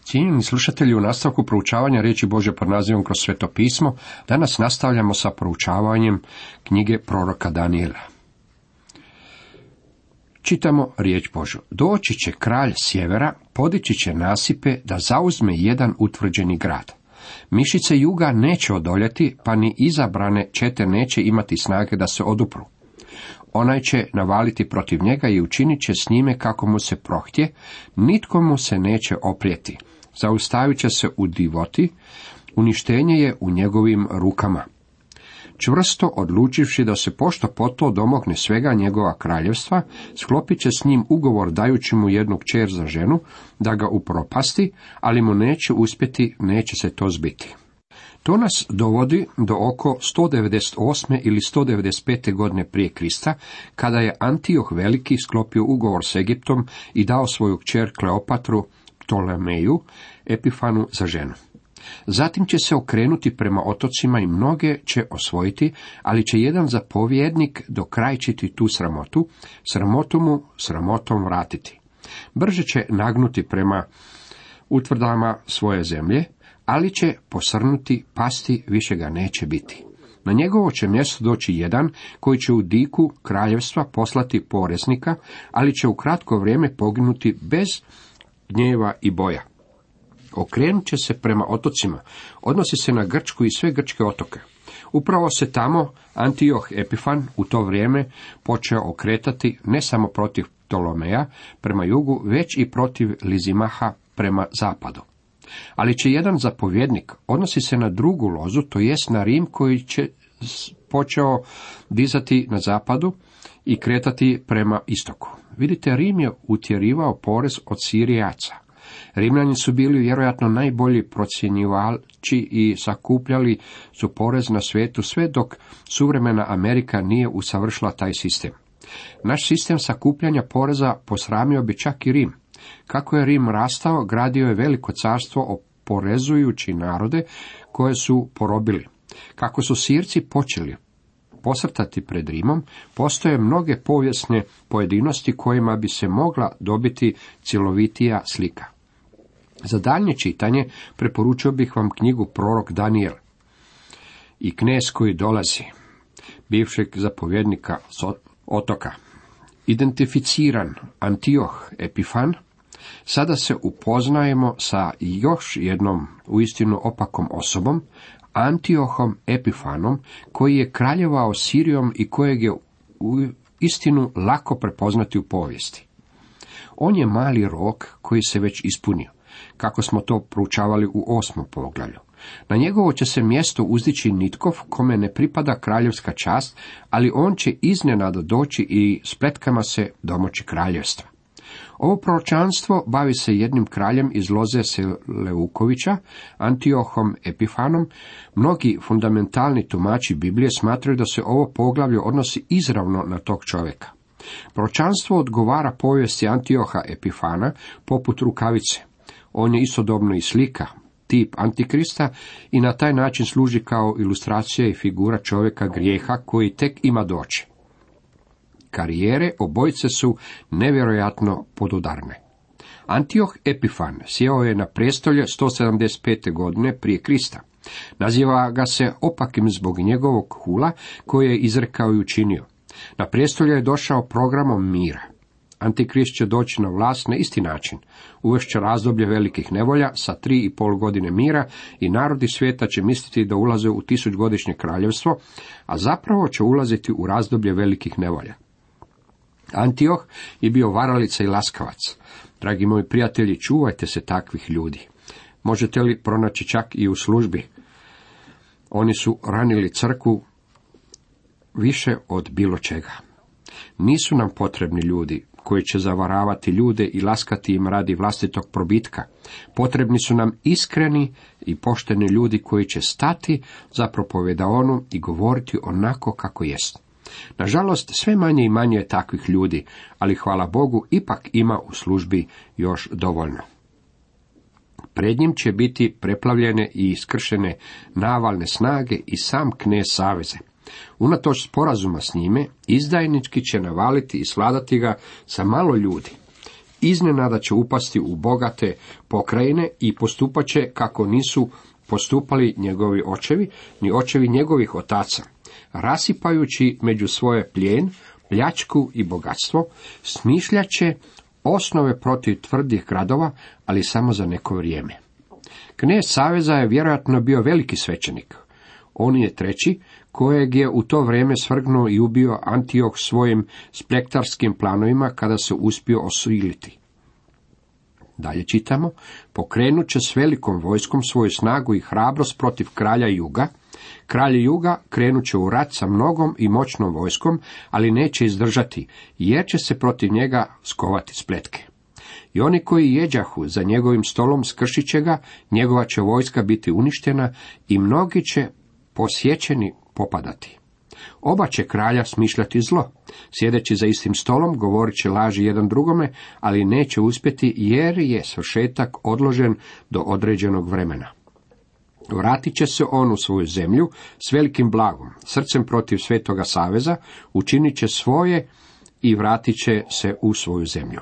Cijenjeni slušatelji, u nastavku proučavanja riječi Božje pod nazivom Kroz sveto pismo, danas nastavljamo sa proučavanjem knjige proroka Danijela. Čitamo riječ Božju. Doći će kralj sjevera, podići će nasipe da zauzme jedan utvrđeni grad. Mišice juga neće odoljeti, pa ni izabrane čete neće imati snage da se odupru. Onaj će navaliti protiv njega i učinit će s njime kako mu se prohtje, nitko mu se neće oprijeti. Zaustavit će se u divoti, uništenje je u njegovim rukama. Čvrsto odlučivši da se pošto poto domogne svega njegova kraljevstva, sklopit će s njim ugovor dajući mu jednu kćer za ženu, da ga upropasti, ali mu neće uspjeti, neće se to zbiti. To nas dovodi do oko 198. ili 195. godine prije Krista, kada je Antioh Veliki sklopio ugovor s Egiptom i dao svoju kćer Kleopatru Ptolemeju Epifanu za ženu. Zatim će se okrenuti prema otocima i mnoge će osvojiti, ali će jedan zapovjednik dokrajčiti tu sramotu, sramotu mu sramotom vratiti. Brže će nagnuti prema utvrdama svoje zemlje, ali će posrnuti, pasti, više ga neće biti. Na njegovo će mjesto doći jedan koji će u diku kraljevstva poslati poreznika, ali će u kratko vrijeme poginuti bez gnjeva i boja. Okrenut će se prema otocima, odnosi se na Grčku i sve grčke otoke. Upravo se tamo Antioh Epifan u to vrijeme počeo okretati ne samo protiv Ptolomeja prema jugu, već i protiv Lizimaha prema zapadu. Ali će jedan zapovjednik, odnosi se na drugu lozu, to jest na Rim koji će počeo dizati na zapadu i kretati prema istoku. Vidite, Rim je utjerivao porez od Sirijaca. Rimljani su bili vjerojatno najbolji procjenjivači i sakupljali su porez na svijetu sve dok suvremena Amerika nije usavršila taj sistem. Naš sistem sakupljanja poreza posramio bi čak i Rim. Kako je Rim rastao, gradio je veliko carstvo oporezujući narode koje su porobili. Kako su Sirci počeli posrtati pred Rimom, postoje mnoge povijesne pojedinosti kojima bi se mogla dobiti cjelovitija slika. Za daljnje čitanje preporučio bih vam knjigu Prorok Danijel i knez koji dolazi, bivšeg zapovjednika otoka. Identificiran Antioh Epifan, sada se upoznajemo sa još jednom uistinu opakom osobom, Antiohom Epifanom, koji je kraljevao Sirijom i kojeg je uistinu lako prepoznati u povijesti. On je mali rok koji se već ispunio, kako smo to proučavali u 8. poglavlju. Na njegovo će se mjesto uzdići Nitkov, kome ne pripada kraljevska čast, ali on će iznenada doći i spletkama se domoći kraljevstva. Ovo proročanstvo bavi se jednim kraljem iz loze Seleukovića, Antiohom Epifanom. Mnogi fundamentalni tumači Biblije smatraju da se ovo poglavlje odnosi izravno na tog čovjeka. Proročanstvo odgovara povijesti Antioha Epifana poput rukavice. On je istodobno i slika, tip Antikrista i na taj način služi kao ilustracija i figura čovjeka grijeha koji tek ima doći. Karijere obojice su nevjerojatno podudarne. Antioh Epifan sjeo je na prijestolje 175. godine prije Krista. Naziva ga se opakim zbog njegovog hula koje je izrekao i učinio. Na prijestolje je došao programom mira. Antikrist će doći na vlast na isti način. Uvešće razdoblje velikih nevolja sa 3,5 godine mira i narodi svijeta će misliti da ulaze u 1000-godišnje kraljevstvo, a zapravo će ulaziti u razdoblje velikih nevolja. Antioh je bio varalica i laskavac. Dragi moji prijatelji, čuvajte se takvih ljudi. Možete li pronaći čak i u službi? Oni su ranili crkvu više od bilo čega. Nisu nam potrebni ljudi koji će zavaravati ljude i laskati im radi vlastitog probitka. Potrebni su nam iskreni i pošteni ljudi koji će stati za propovedaonu i govoriti onako kako jest. Nažalost, sve manje i manje je takvih ljudi, ali hvala Bogu ipak ima u službi još dovoljno. Pred njim će biti preplavljene i iskršene navalne snage i sam knez saveze. Unatoč sporazuma s njime, izdajnički će navaliti i svladati ga sa malo ljudi. iznenada će upasti u bogate pokrajine i postupat će kako nisu postupali njegovi očevi, ni očevi njegovih otaca, rasipajući među svoje plijen, pljačku i bogatstvo, smišljat će osnove protiv tvrdih gradova, ali samo za neko vrijeme. Knez Saveza je vjerojatno bio veliki svećenik. On je treći, kojeg je u to vrijeme svrgnuo i ubio Antioh svojim splektarskim planovima kada se uspio osiliti. Dalje čitamo, pokrenut će s velikom vojskom svoju snagu i hrabrost protiv kralja Juga. Kralj Juga krenut će u rat sa mnogom i moćnom vojskom, ali neće izdržati, jer će se protiv njega skovati spletke. I oni koji jeđahu za njegovim stolom skršit će ga, njegova će vojska biti uništena i mnogi će posjećeni popadati. Oba će kralja smišljati zlo, sjedeći za istim stolom, govorit će laži jedan drugome, ali neće uspjeti jer je svršetak odložen do određenog vremena. Vratit će se on u svoju zemlju s velikim blagom, srcem protiv Svetoga Saveza, učinit će svoje i vratit će se u svoju zemlju.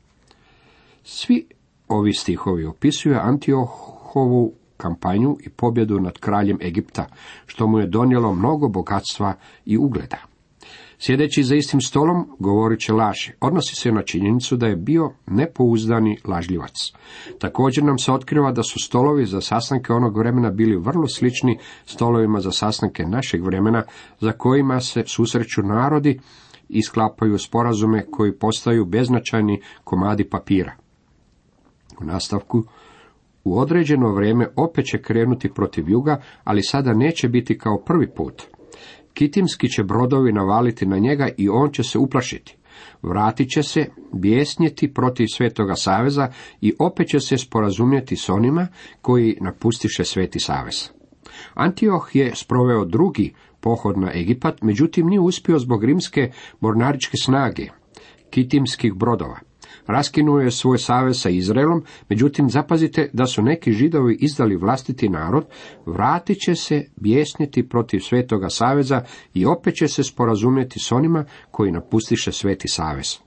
Svi ovi stihovi opisuju Antiohovu kampanju i pobjedu nad kraljem Egipta, što mu je donijelo mnogo bogatstva i ugleda. Sjedeći za istim stolom, govorit će laži. Odnosi se na činjenicu da je bio nepouzdani lažljivac. Također nam se otkriva da su stolovi za sastanke onog vremena bili vrlo slični stolovima za sastanke našeg vremena, za kojima se susreću narodi i sklapaju sporazume koji postaju beznačajni komadi papira. U nastavku, u određeno vrijeme opet će krenuti protiv Juga, ali sada neće biti kao prvi put. Kitimski će brodovi navaliti na njega i on će se uplašiti. Vratit će se, bijesnjeti protiv Svetoga Saveza i opet će se sporazumjeti s onima koji napustiše Sveti Savez. Antioh je sproveo drugi pohod na Egipat, međutim nije uspio zbog rimske mornaričke snage, kitimskih brodova. Raskinuo je svoj savez sa Izraelom, međutim zapazite da su neki Židovi izdali vlastiti narod, vratit će se bijesniti protiv Svetoga Saveza i opet će se sporazumjeti s onima koji napustiše Sveti Savez.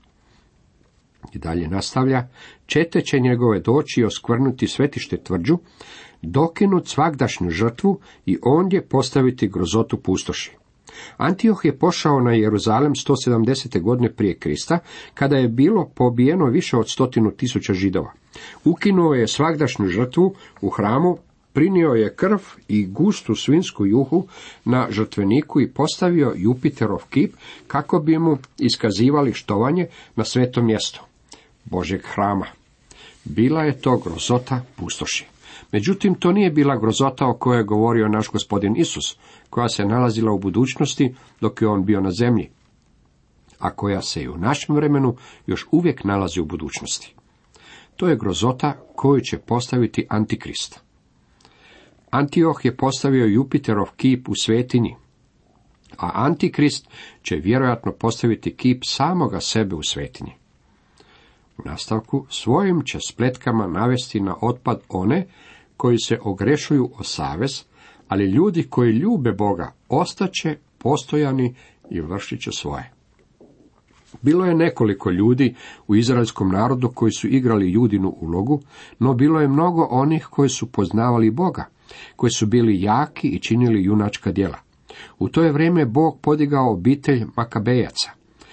I dalje nastavlja, čete će njegove doći i oskvrnuti svetište tvrđu, dokinut svagdašnju žrtvu i ondje postaviti grozotu pustoši. Antioh je pošao na Jeruzalem 170. godine prije Krista, kada je bilo pobijeno više od 100.000 Židova. Ukinuo je svagdašnju žrtvu u hramu, prinio je krv i gustu svinjsku juhu na žrtveniku i postavio Jupiterov kip kako bi mu iskazivali štovanje na svetom mjestu Božjeg hrama. Bila je to grozota pustoši. Međutim, to nije bila grozota o kojoj je govorio naš gospodin Isus, koja se nalazila u budućnosti dok je on bio na zemlji, a koja se i u našem vremenu još uvijek nalazi u budućnosti. To je grozota koju će postaviti Antikrist. Antioh je postavio Jupiterov kip u svetinji, a Antikrist će vjerojatno postaviti kip samoga sebe u svetinji. U nastavku, svojim će spletkama navesti na otpad one koji se ogrešuju o savez, ali ljudi koji ljube Boga ostaće postojani i vršit će svoje. Bilo je nekoliko ljudi u izraelskom narodu koji su igrali Judinu ulogu, no bilo je mnogo onih koji su poznavali Boga, koji su bili jaki i činili junačka djela. U to je vrijeme Bog podigao obitelj Makabejaca.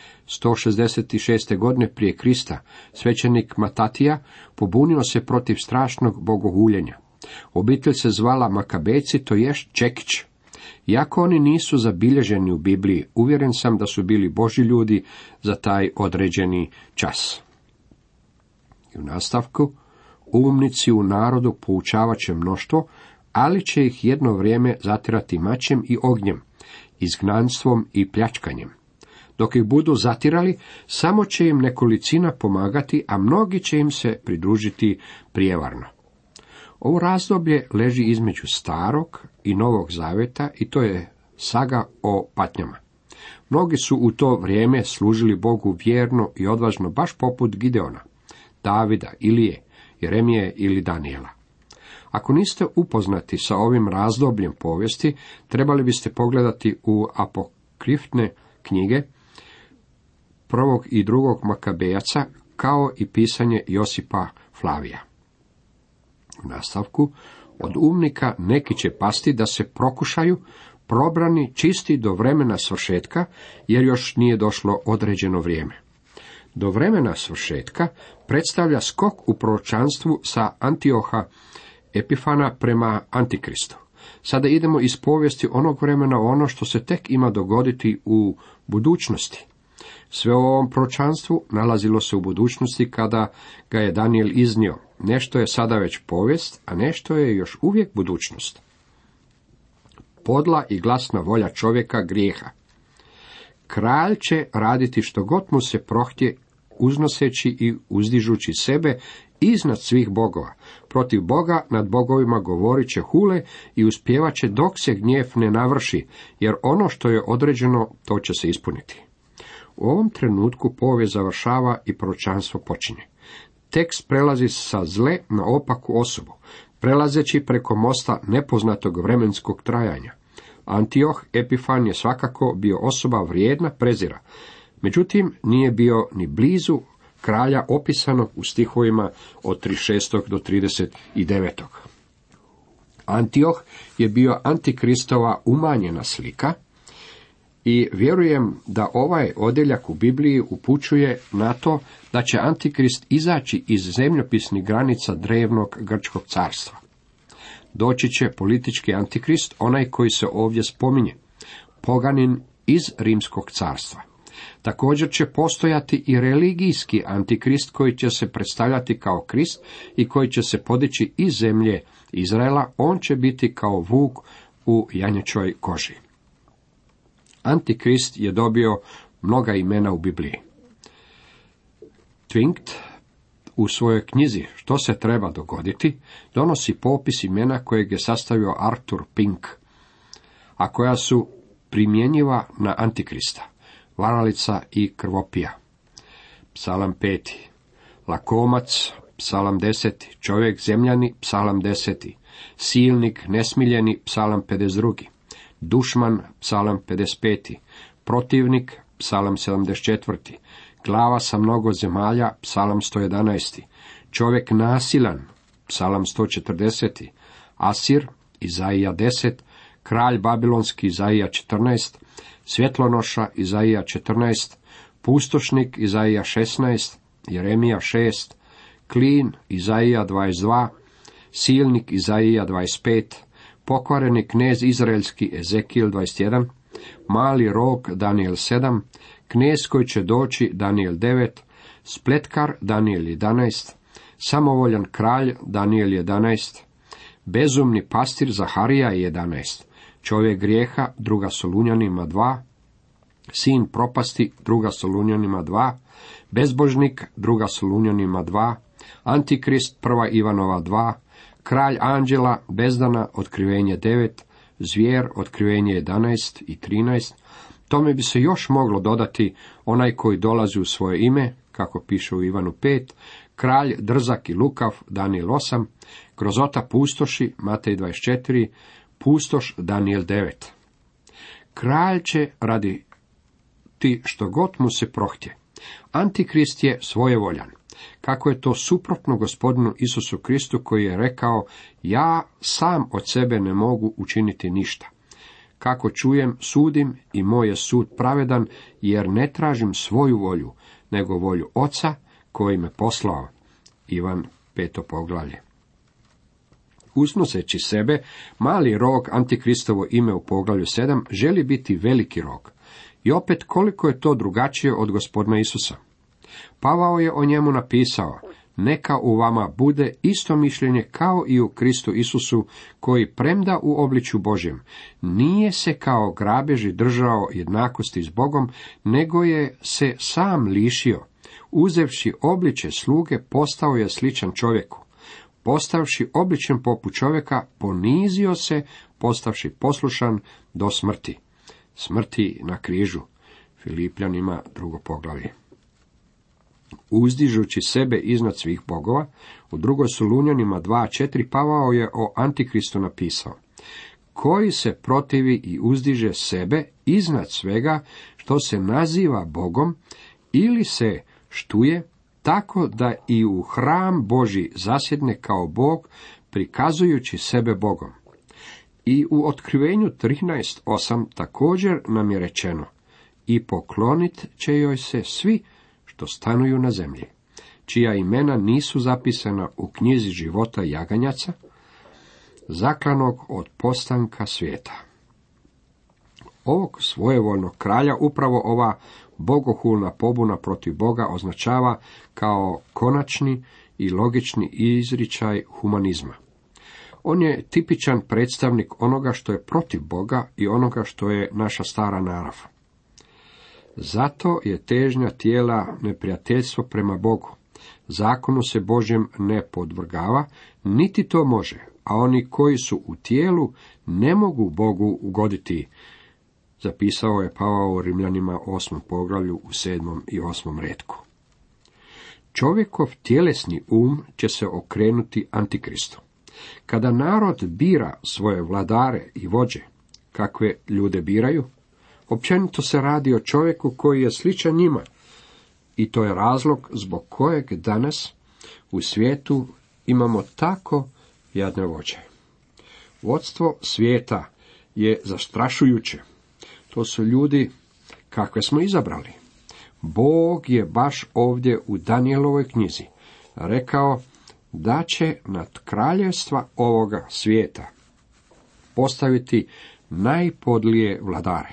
166. godine prije Krista svećenik Matatija pobunio se protiv strašnog bogohuljenja. Obitelj se zvala Makabejci, to jest Čekić. Iako oni nisu zabilježeni u Bibliji, uvjeren sam da su bili Božji ljudi za taj određeni čas. I u nastavku, umnici u narodu poučavat će mnoštvo, ali će ih jedno vrijeme zatirati mačem i ognjem, izgnanstvom i pljačkanjem. Dok ih budu zatirali, samo će im nekolicina pomagati, a mnogi će im se pridružiti prijevarno. Ovo razdoblje leži između Starog i Novog Zaveta i to je saga o patnjama. Mnogi su u to vrijeme služili Bogu vjerno i odvažno, baš poput Gideona, Davida, Ilije, Jeremije ili Danijela. Ako niste upoznati sa ovim razdobljem povijesti, trebali biste pogledati u apokrifne knjige prvog i drugog Makabejaca, kao i pisanje Josipa Flavija. U nastavku, od umnika neki će pasti da se prokušaju, probrani, čisti do vremena svršetka, jer još nije došlo određeno vrijeme. Do vremena svršetka predstavlja skok u proročanstvu sa Antioha Epifana prema Antikristu. Sada idemo iz povijesti onog vremena u ono što se tek ima dogoditi u budućnosti. Sve u ovom proročanstvu nalazilo se u budućnosti kada ga je Danijel iznio. Nešto je sada već povijest, a nešto je još uvijek budućnost. Podla i glasna volja čovjeka grijeha. Kralj će raditi što god mu se prohtje, uznoseći i uzdižući sebe iznad svih bogova. Protiv Boga nad bogovima govorit će hule i uspjevat će dok se gnjev ne navrši, jer ono što je određeno, to će se ispuniti. U ovom trenutku povijest završava i proročanstvo počinje. Tekst prelazi sa zle na opaku osobu, prelazeći preko mosta nepoznatog vremenskog trajanja. Antioh Epifan je svakako bio osoba vrijedna prezira, međutim nije bio ni blizu kralja opisanog u stihovima od 36. do 39. Antioh je bio antikristova umanjena slika i vjerujem da ovaj odjeljak u Bibliji upućuje na to da će antikrist izaći iz zemljopisnih granica drevnog grčkog carstva. Doći će politički antikrist, onaj koji se ovdje spominje, poganin iz rimskog carstva. Također će postojati i religijski antikrist koji će se predstavljati kao Krist i koji će se podići iz zemlje Izraela. On će biti kao vuk u janječoj koži. Antikrist je dobio mnoga imena u Bibliji. Twingt u svojoj knjizi Što se treba dogoditi donosi popis imena kojeg je sastavio Arthur Pink, a koja su primjenjiva na Antikrista. Varalica i krvopija, Psalam 5. Lakomac, Psalam 10. Čovjek zemljani, Psalam 10. Silnik, nesmiljeni, Psalam 52. Dušman, Psalam 55. Protivnik, Psalam 74. Glava sa mnogo zemalja, Psalam 111. Čovjek nasilan, Psalam 140. Asir, Izaija 10. Kralj babilonski, Izaija 14. Svjetlonoša, Izaija 14. Pustošnik, Izaija 16. Jeremija 6. Klin, Izaija 22. Silnik, Izaija 25. Pokvareni knez izraelski, Ezekijel 21. Mali rog, Danijel 7. Knez koji će doći, Danijel 9. Spletkar, Danijel 11. Samovoljan kralj, Danijel 11. Bezumni pastir, Zaharija 11. Čovjek grijeha, 2. Solunjanima 2. Sin propasti, 2. Solunjanima 2. Bezbožnik, 2. Solunjanima 2. Antikrist, 1. Ivanova 2. Kralj anđela, bezdana, otkrivenje 9. Zvijer, otkrivenje 11 i 13. Tome bi se još moglo dodati onaj koji dolazi u svoje ime, kako piše u Ivanu 5. Kralj drzak i lukav, Danijel 8. Grozota pustoši, Matej 24. Pustoš, Danijel 9. Kralj će raditi što god mu se prohtje. Antikrist je svojevoljan. Kako je to suprotno gospodinu Isusu Kristu koji je rekao, ja sam od sebe ne mogu učiniti ništa. Kako čujem, sudim i moj je sud pravedan, jer ne tražim svoju volju, nego volju Oca koji me poslao. Ivan 5. poglavlje. Uznoseći sebe, mali rog, Antikristovo ime u poglavlju 7, želi biti veliki rog. I opet koliko je to drugačije od gospodina Isusa. Pavao je o njemu napisao, neka u vama bude isto mišljenje kao i u Kristu Isusu, koji premda u obličju Božjem, nije se kao grabeži držao jednakosti s Bogom, nego je se sam lišio, uzevši obličje sluge, postao je sličan čovjeku. Postavši obličjem poput čovjeka, ponizio se, postavši poslušan do smrti. Smrti na križu. Filipljanima 2. poglavlje. Uzdižući sebe iznad svih bogova, u 2. Solunjanima 2.4 Pavao je o Antikristu napisao, koji se protivi i uzdiže sebe iznad svega što se naziva Bogom ili se štuje, tako da i u hram Božji zasjedne kao Bog, prikazujući sebe Bogom. I u Otkrivenju 13:8 također nam je rečeno: i poklonit će joj se svi što stanuju na zemlji, čija imena nisu zapisana u knjizi života jaganjaca, zaklanog od postanka svijeta. Ovog svojevoljnog kralja upravo ova bogohulna pobuna protiv Boga označava kao konačni i logični izričaj humanizma. On je tipičan predstavnik onoga što je protiv Boga i onoga što je naša stara narav. Zato je težnja tijela neprijateljstvo prema Bogu. Zakonu se Božjem ne podvrgava, niti to može, a oni koji su u tijelu ne mogu Bogu ugoditi, zapisao je Pavao u Rimljanima 8. poglavlju u 7. i 8. retku. Čovjekov tjelesni će se okrenuti Antikristu. Kada narod bira svoje vladare i vođe, kakve ljude biraju, općenito se radi o čovjeku koji je sličan njima, i to je razlog zbog kojeg danas u svijetu imamo tako jadne vođe. Vodstvo svijeta je zastrašujuće. To su ljudi kakve smo izabrali. Bog je baš ovdje u Danijelovoj knjizi rekao da će nad kraljevstva ovoga svijeta postaviti najpodlije vladare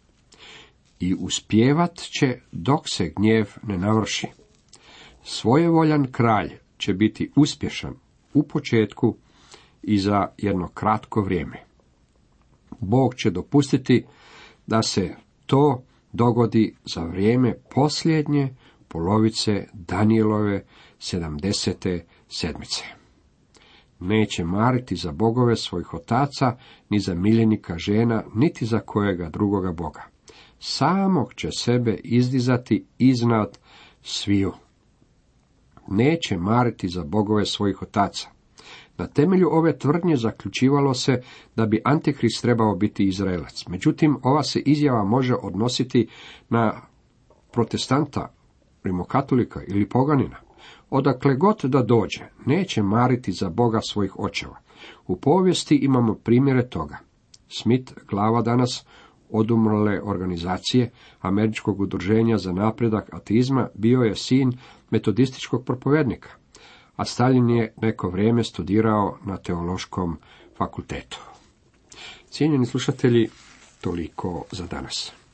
i uspjevat će dok se gnjev ne navrši. Svojevoljan kralj će biti uspješan u početku i za jedno kratko vrijeme. Bog će dopustiti da se to dogodi za vrijeme posljednje polovice Danijelove 70. sedmice. Neće mariti za bogove svojih otaca, ni za miljenika žena, niti za kojega drugoga boga. Samog će sebe izdizati iznad sviju. Neće mariti za bogove svojih otaca. Na temelju ove tvrdnje zaključivalo se da bi Antikrist trebao biti Izraelac. Međutim, ova se izjava može odnositi na protestanta, rimokatolika ili poganina. Odakle god da dođe, neće mariti za Boga svojih očeva. U povijesti imamo primjere toga. Smith, glava danas odumrle organizacije Američkog udruženja za napredak ateizma, bio je sin metodističkog propovednika, a Stalin je neko vrijeme studirao na teološkom fakultetu. Cijenjeni slušatelji, toliko za danas.